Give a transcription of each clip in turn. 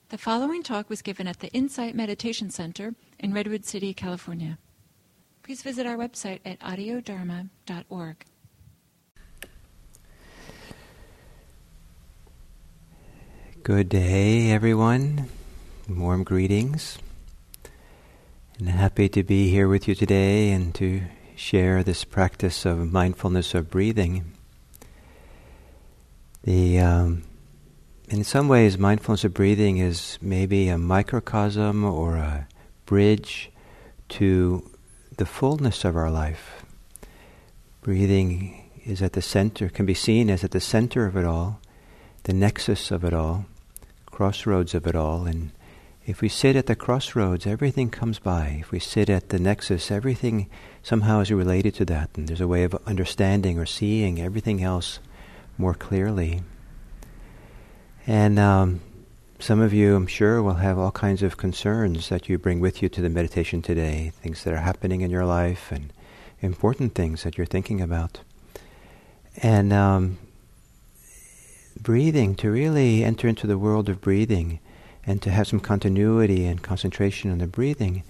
The following talk was given at the Insight Meditation Center in Redwood City, California. Please visit our website at audiodharma.org. Good day, everyone. Warm greetings. And happy to be here with you today and to share this practice of mindfulness of breathing. In some ways, mindfulness of breathing is maybe a microcosm or a bridge to the fullness of our life. Breathing is at the center, can be seen as at the center of it all, the nexus of it all, crossroads of it all. And if we sit at the crossroads, everything comes by. If we sit at the nexus, everything somehow is related to that, and there's a way of understanding or seeing everything else more clearly. And some of you, I'm sure, will have all kinds of concerns that you bring with you to the meditation today, things that are happening in your life and important things that you're thinking about. And breathing, to really enter into the world of breathing and to have some continuity and concentration on the breathing,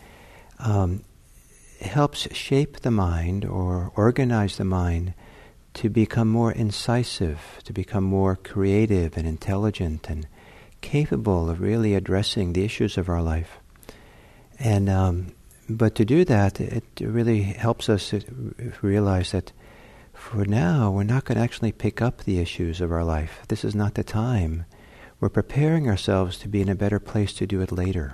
helps shape the mind or organize the mind to become more incisive, to become more creative and intelligent and capable of really addressing the issues of our life. And but to do that, it really helps us realize that for now, we're not going to actually pick up the issues of our life. This is not the time. We're preparing ourselves to be in a better place to do it later.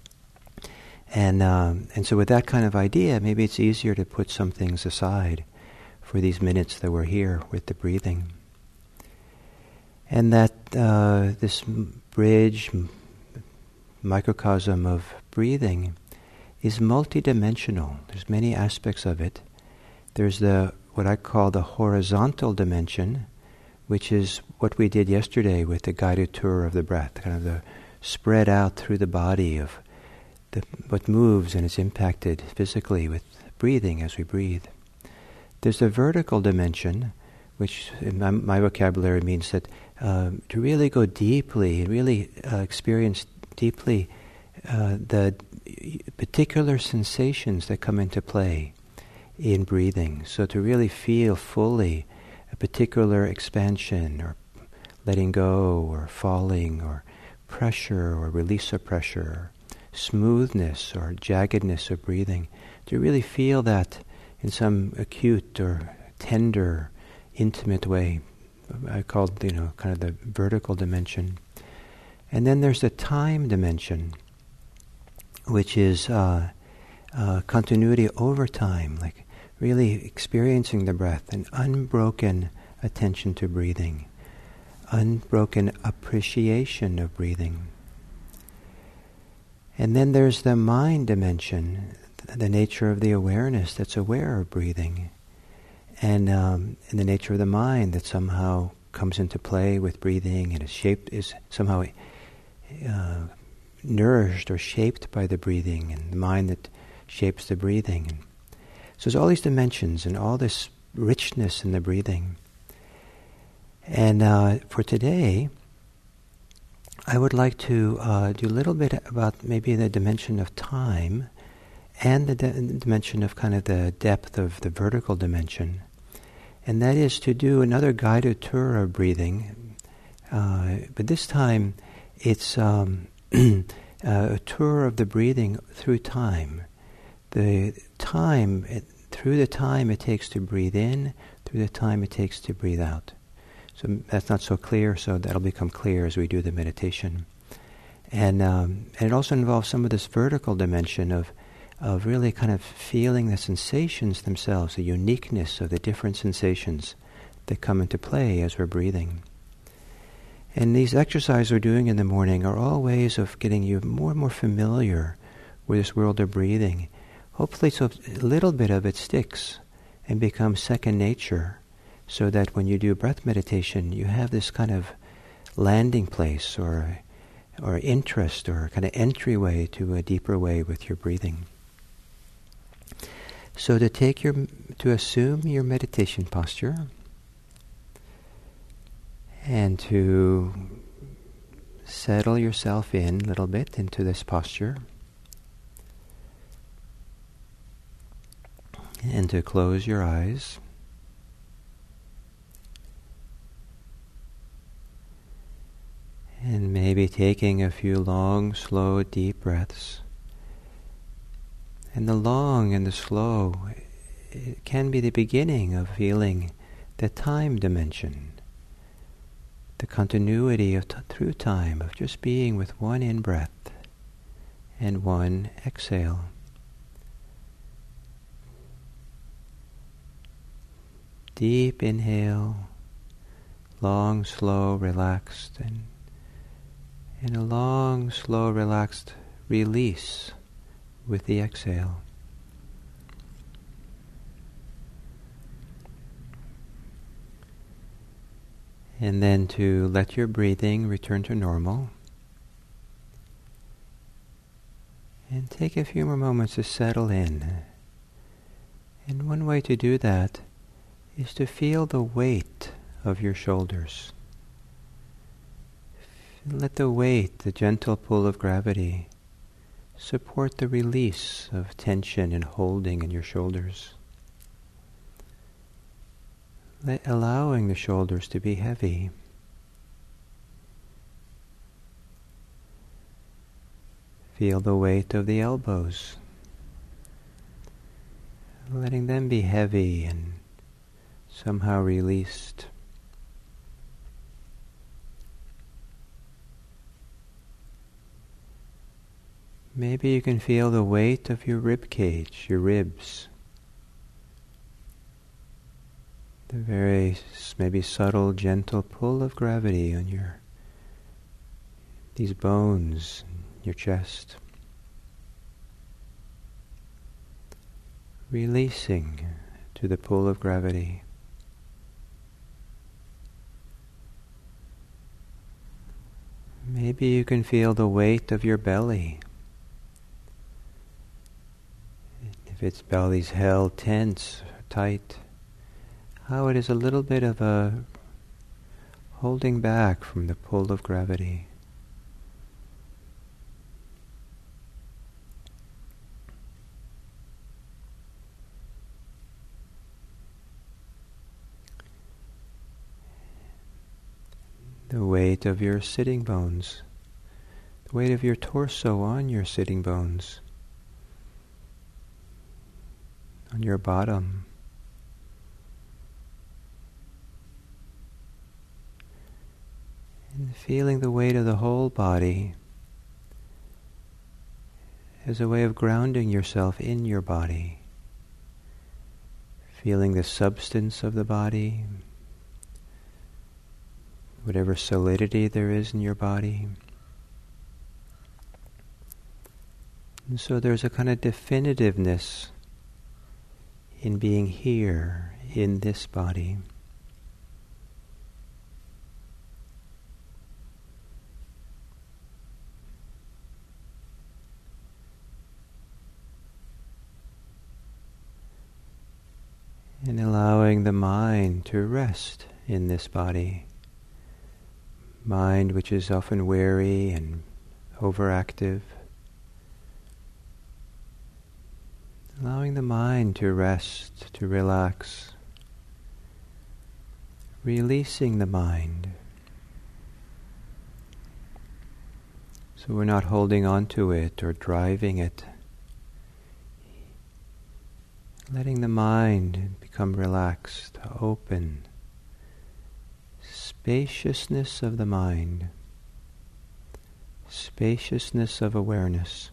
And so with that kind of idea, maybe it's easier to put some things aside for these minutes that we're here with the breathing. And that this bridge, microcosm of breathing is multidimensional. There's many aspects of it. There's what I call the horizontal dimension, which is what we did yesterday with the guided tour of the breath, kind of the spread out through the body of what moves and is impacted physically with breathing as we breathe. There's a vertical dimension, which in my vocabulary means that to really go deeply and really experience deeply the particular sensations that come into play in breathing. So to really feel fully a particular expansion or letting go or falling or pressure or release of pressure, smoothness or jaggedness of breathing, to really feel that in some acute or tender, intimate way. I called, kind of the vertical dimension. And then there's the time dimension, which is continuity over time, like really experiencing the breath, an unbroken attention to breathing, unbroken appreciation of breathing. And then there's the mind dimension, the nature of the awareness that's aware of breathing, and the nature of the mind that somehow comes into play with breathing and is somehow nourished or shaped by the breathing, and the mind that shapes the breathing. So there's all these dimensions and all this richness in the breathing. And for today, I would like to do a little bit about maybe the dimension of time and the dimension of kind of the depth of the vertical dimension. And that is to do another guided tour of breathing. But this time it's a tour of the breathing through time. Through the time it takes to breathe in, through the time it takes to breathe out. So that's not so clear, so that'll become clear as we do the meditation. And it also involves some of this vertical dimension of really kind of feeling the sensations themselves, the uniqueness of the different sensations that come into play as we're breathing. And these exercises we're doing in the morning are all ways of getting you more and more familiar with this world of breathing. Hopefully so a little bit of it sticks and becomes second nature, so that when you do breath meditation, you have this kind of landing place or interest or kind of entryway to a deeper way with your breathing. So to assume your meditation posture and to settle yourself in a little bit into this posture. And to close your eyes. And maybe taking a few long, slow, deep breaths. And the long and the slow, it can be the beginning of feeling the time dimension, the continuity of through time, of just being with one in-breath and one exhale. Deep inhale, long, slow, relaxed, and a long, slow, relaxed release with the exhale. And then to let your breathing return to normal. And take a few more moments to settle in. And one way to do that is to feel the weight of your shoulders. Let the weight, the gentle pull of gravity, support the release of tension and holding in your shoulders. Allowing the shoulders to be heavy. Feel the weight of the elbows. Letting them be heavy and somehow released. Maybe you can feel the weight of your rib cage, your ribs. The very maybe subtle, gentle pull of gravity on these bones, your chest. Releasing to the pull of gravity. Maybe you can feel the weight of your belly. If its belly's held tense, tight, how it is a little bit of a holding back from the pull of gravity. The weight of your sitting bones, the weight of your torso on your sitting bones, on your bottom. And feeling the weight of the whole body as a way of grounding yourself in your body. Feeling the substance of the body, whatever solidity there is in your body. And so there's a kind of definitiveness in being here, in this body. And allowing the mind to rest in this body. Mind which is often weary and overactive. Allowing the mind to rest, to relax. Releasing the mind. So we're not holding on to it or driving it. Letting the mind become relaxed, open. Spaciousness of the mind. Spaciousness of awareness.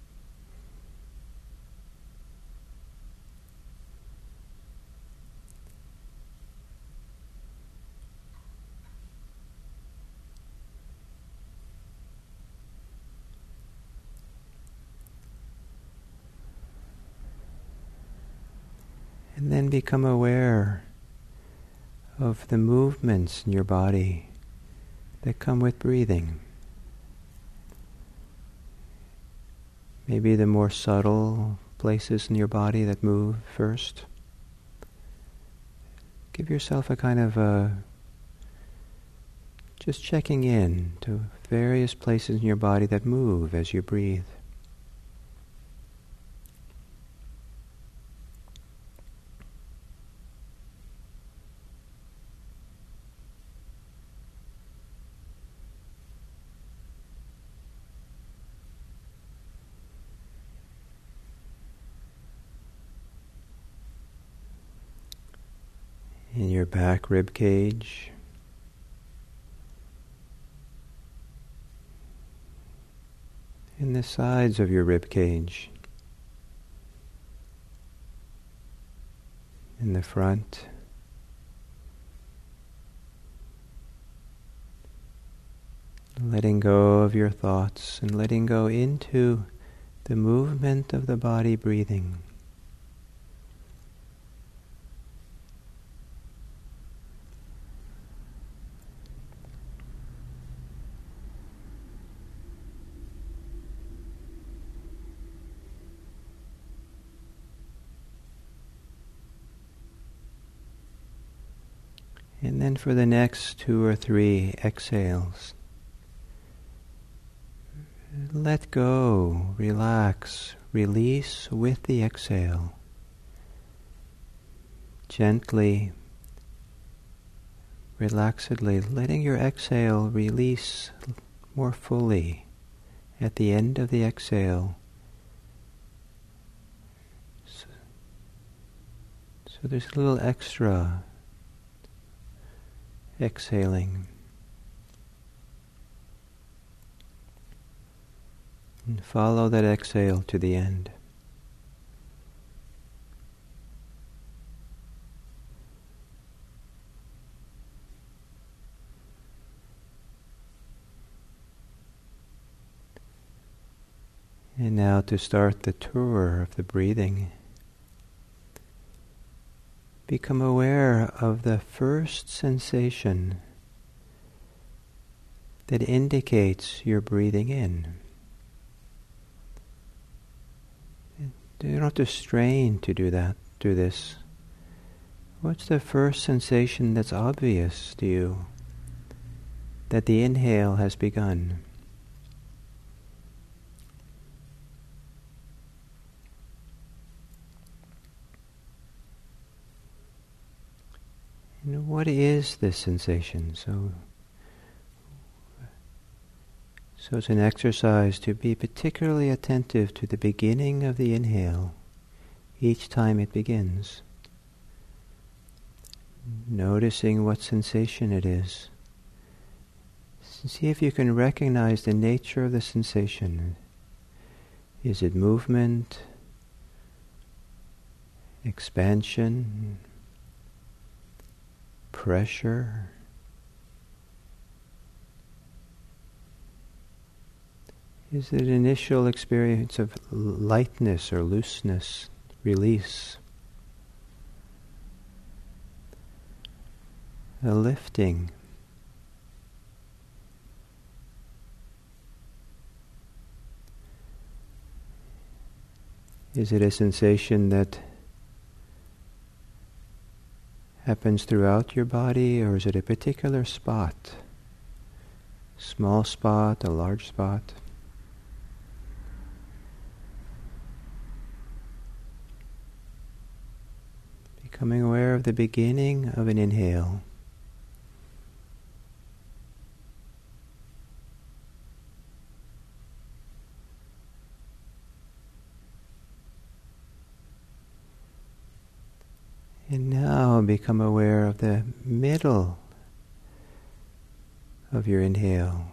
And then become aware of the movements in your body that come with breathing. Maybe the more subtle places in your body that move first. Give yourself a kind of a just checking in to various places in your body that move as you breathe. In your back rib cage, in the sides of your rib cage, in the front, letting go of your thoughts and letting go into the movement of the body breathing. And then for the next 2 or 3 exhales, let go, relax, release with the exhale. Gently, relaxedly, letting your exhale release more fully at the end of the exhale. So there's a little extra exhaling. And follow that exhale to the end. And now to start the tour of the breathing, become aware of the first sensation that indicates you're breathing in. You don't have to strain to do this. What's the first sensation that's obvious to you that the inhale has begun? And what is this sensation? So it's an exercise to be particularly attentive to the beginning of the inhale each time it begins. Noticing what sensation it is. See if you can recognize the nature of the sensation. Is it movement, expansion, pressure? Is it an initial experience of lightness or looseness, release? A lifting? Is it a sensation that happens throughout your body, or is it a particular spot? Small spot, a large spot? Becoming aware of the beginning of an inhale. And now become aware of the middle of your inhale.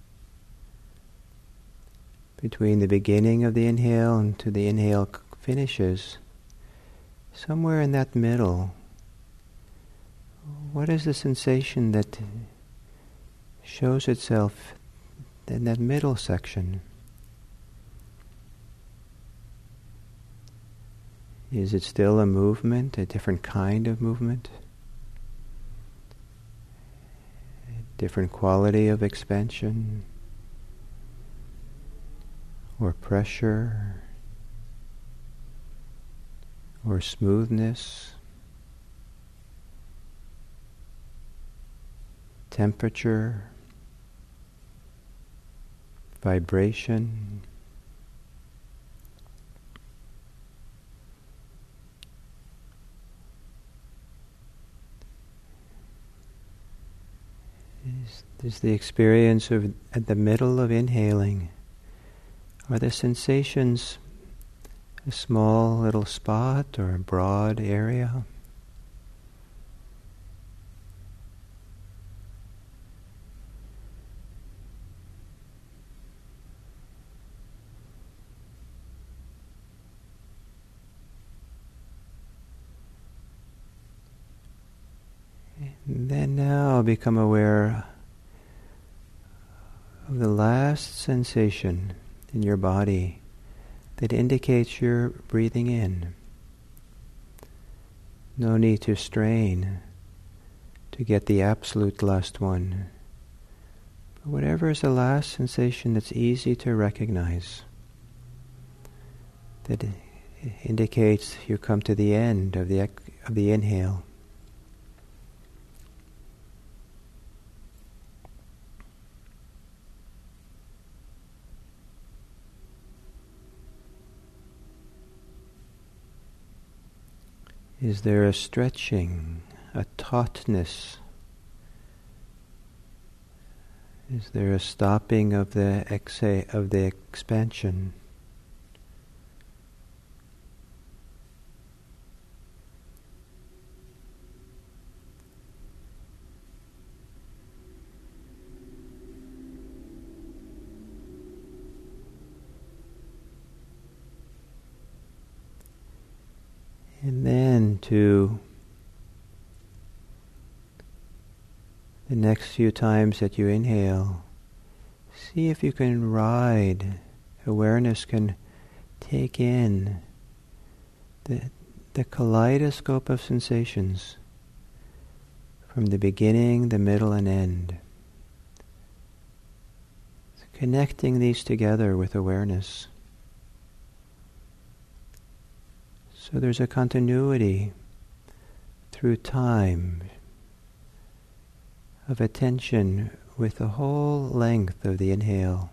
Between the beginning of the inhale and to the inhale finishes, somewhere in that middle, what is the sensation that shows itself in that middle section? Is it still a movement, a different kind of movement? A different quality of expansion? Or pressure? Or smoothness? Temperature? vibration. Is the experience of at the middle of inhaling, are the sensations a small little spot or a broad area? And then now become aware of the last sensation in your body that indicates you're breathing in. No need to strain to get the absolute last one. But whatever is the last sensation that's easy to recognize, that indicates you come to the end of the inhale. Is there a stretching, a tautness? Is there a stopping of the expansion? And then to the next few times that you inhale, see if you can ride, awareness can take in the kaleidoscope of sensations from the beginning, the middle, and end. So connecting these together with awareness. So there's a continuity through time of attention with the whole length of the inhale.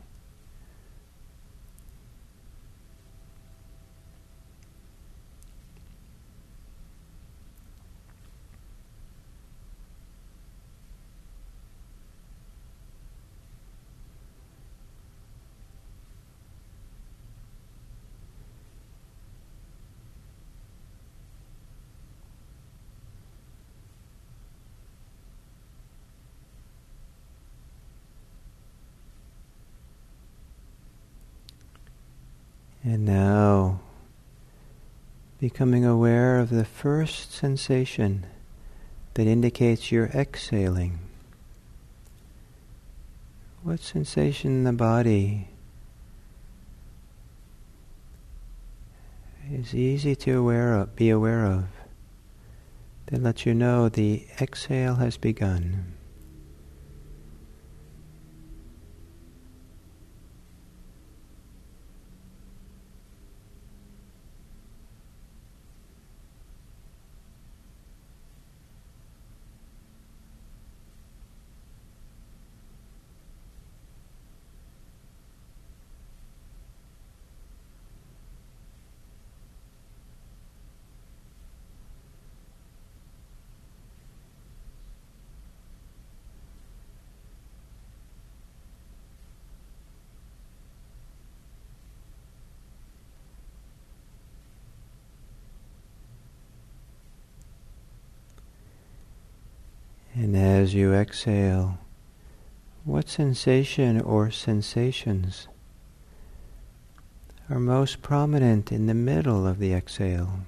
And now, becoming aware of the first sensation that indicates you're exhaling. What sensation in the body is easy to be aware of, that lets you know the exhale has begun. And as you exhale, what sensation or sensations are most prominent in the middle of the exhale?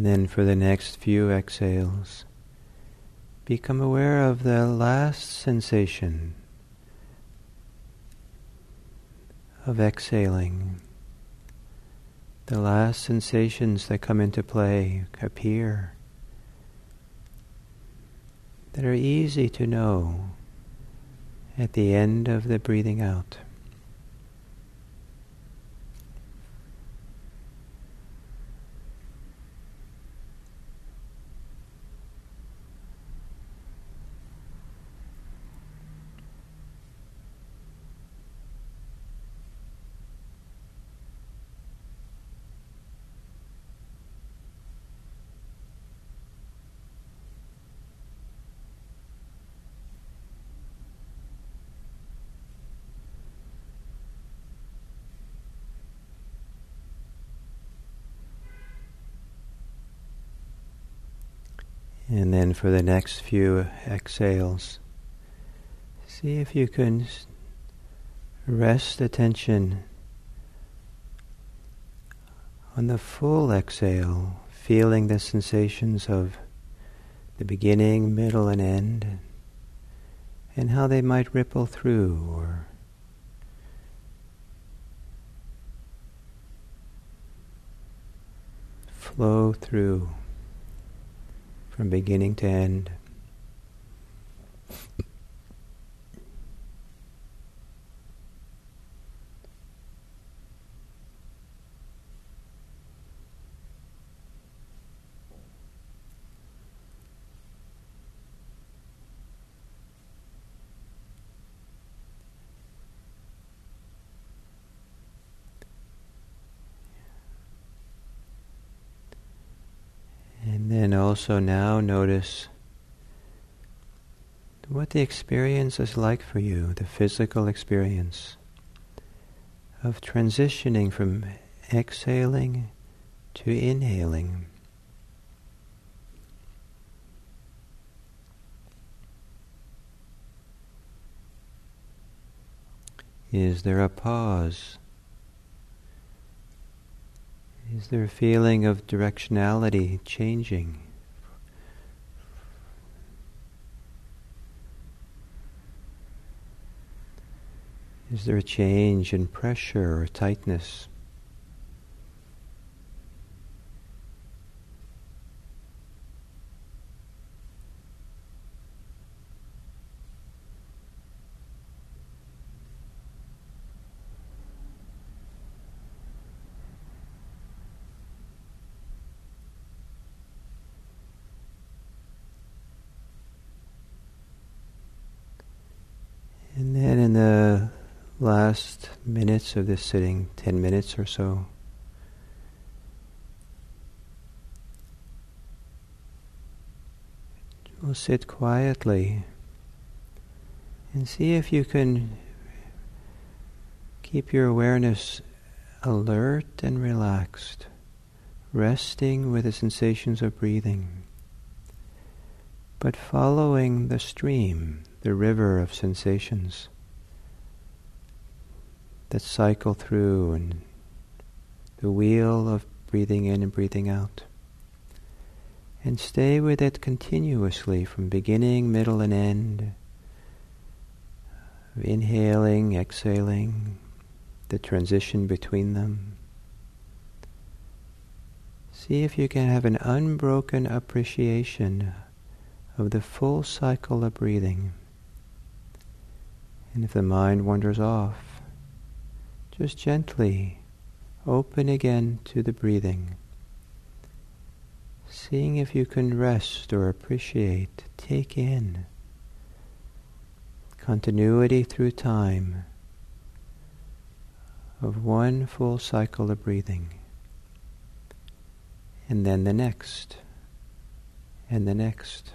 And then for the next few exhales, become aware of the last sensation of exhaling. The last sensations that come into play, appear, that are easy to know at the end of the breathing out. And then for the next few exhales, see if you can rest attention on the full exhale, feeling the sensations of the beginning, middle, and end, and how they might ripple through or flow through from beginning to end. And then also now notice what the experience is like for you, the physical experience of transitioning from exhaling to inhaling. Is there a pause? Is there a feeling of directionality changing? Is there a change in pressure or tightness? And then in the last minutes of this sitting, 10 minutes or so, we'll sit quietly and see if you can keep your awareness alert and relaxed, resting with the sensations of breathing, but following the stream, the river of sensations that cycle through, and the wheel of breathing in and breathing out. And stay with it continuously from beginning, middle, and end, inhaling, exhaling, the transition between them. See if you can have an unbroken appreciation of the full cycle of breathing. And if the mind wanders off, just gently open again to the breathing, seeing if you can rest or appreciate, take in continuity through time of one full cycle of breathing, and then the next, and the next.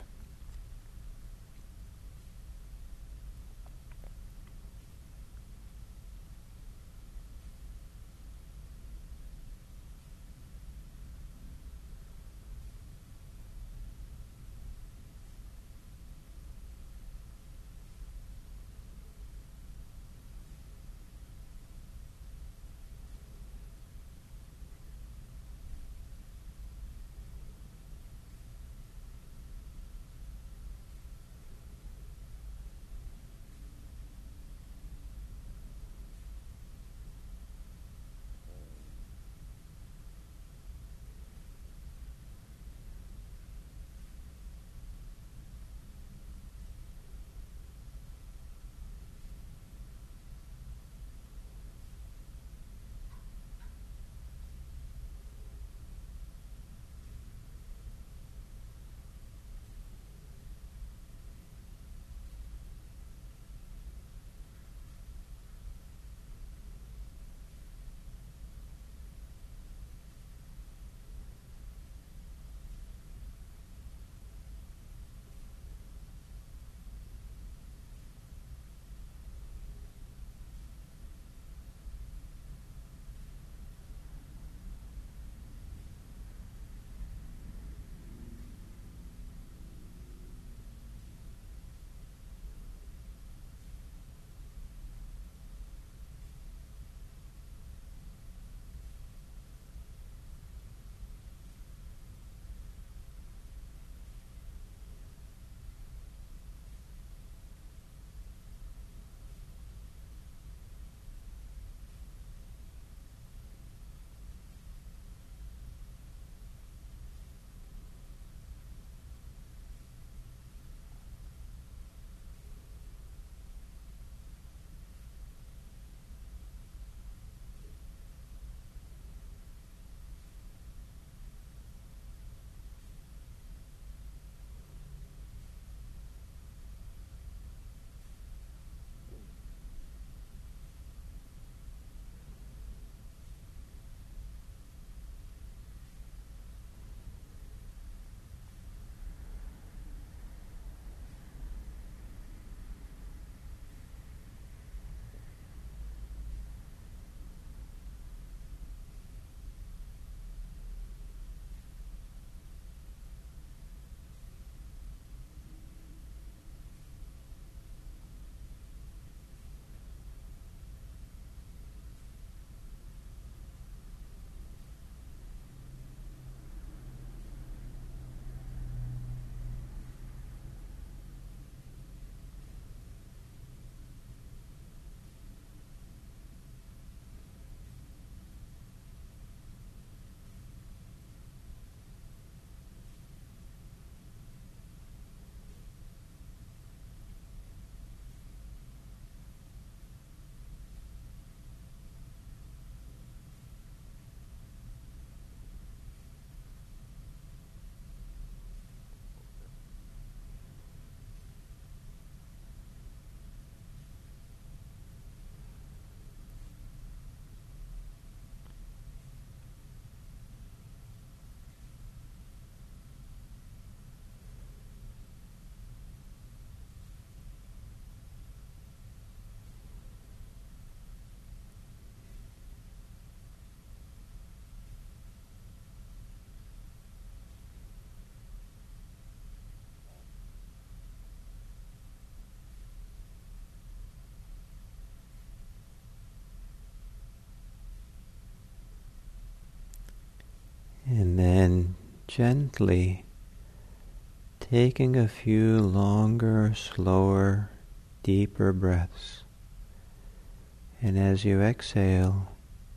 gently taking a few longer, slower, deeper breaths. And as you exhale,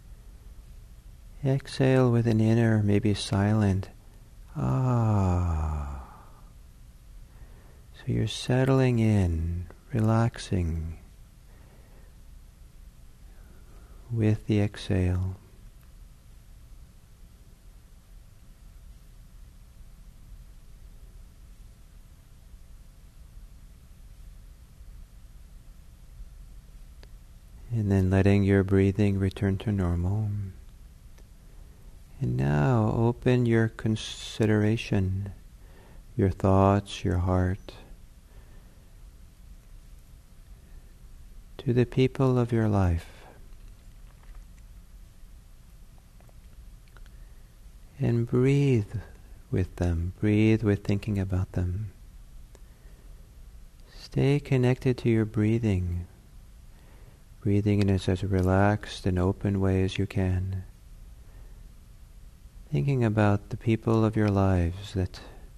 exhale with an inner, maybe silent, ah. So you're settling in, relaxing with the exhale. And then letting your breathing return to normal. And now open your consideration, your thoughts, your heart, to the people of your life. And breathe with them, breathe with thinking about them. Stay connected to your breathing. Breathing in as relaxed and open way as you can. Thinking about the people of your lives that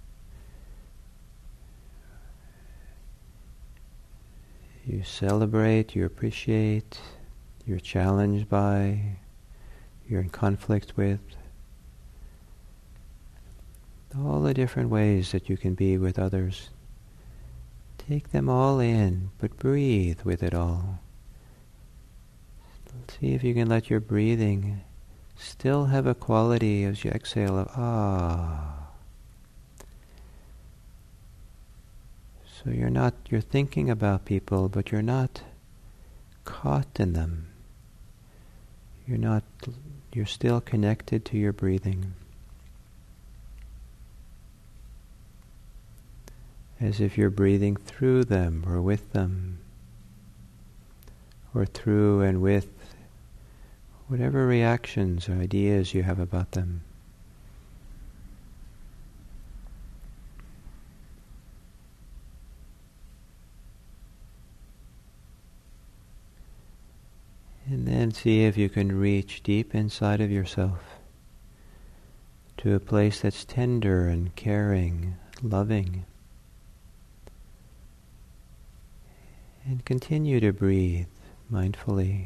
you celebrate, you appreciate, you're challenged by, you're in conflict with. All the different ways that you can be with others. Take them all in, but breathe with it all. See if you can let your breathing still have a quality as you exhale of ah. So you're thinking about people, but you're not caught in them. You're still connected to your breathing. As if you're breathing through them or with them, or through and with whatever reactions or ideas you have about them. And then see if you can reach deep inside of yourself to a place that's tender and caring, loving. And continue to breathe mindfully.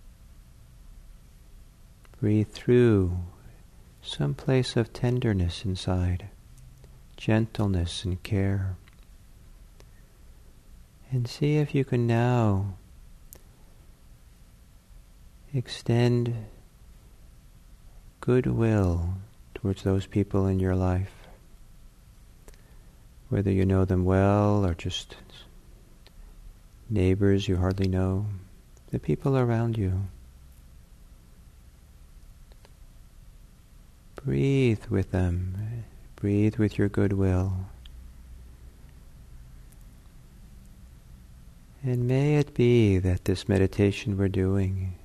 Breathe through some place of tenderness inside, gentleness and care. And see if you can now extend goodwill towards those people in your life, whether you know them well or just neighbors you hardly know, the people around you. Breathe with them. Breathe with your goodwill. And may it be that this meditation we're doing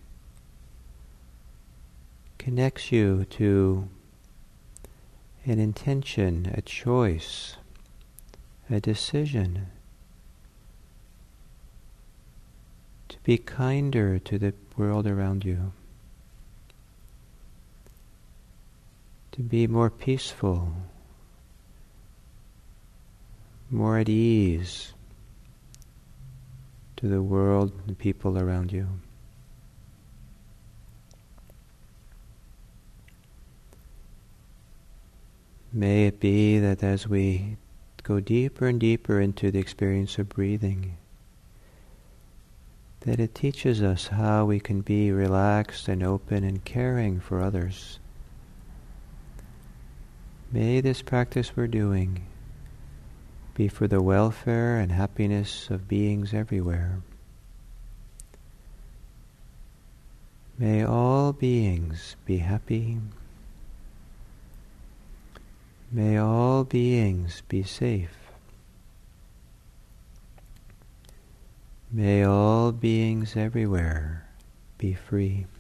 connects you to an intention, a choice, a decision to be kinder to the world around you, to be more peaceful, more at ease to the world and the people around you. May it be that as we go deeper and deeper into the experience of breathing, that it teaches us how we can be relaxed and open and caring for others. May this practice we're doing be for the welfare and happiness of beings everywhere. May all beings be happy. May all beings be safe. May all beings everywhere be free.